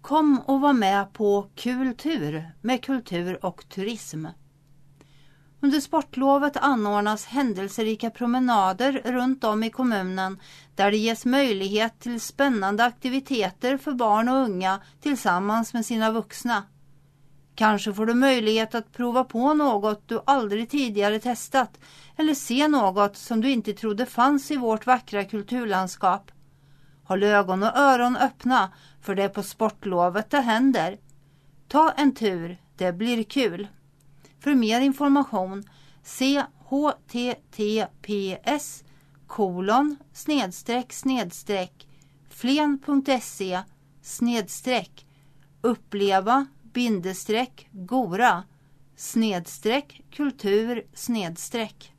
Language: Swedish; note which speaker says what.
Speaker 1: Kom och var med på Kultur med kultur och turism. Under sportlovet anordnas händelserika promenader runt om i kommunen där det ges möjlighet till spännande aktiviteter för barn och unga tillsammans med sina vuxna. Kanske får du möjlighet att prova på något du aldrig tidigare testat eller se något som du inte trodde fanns i vårt vackra kulturlandskap. Håll ögon och öron öppna för det är på sportlovet det händer. Ta en tur, det blir kul. För mer information se https://flen.se/uppleva-gora/kultur/.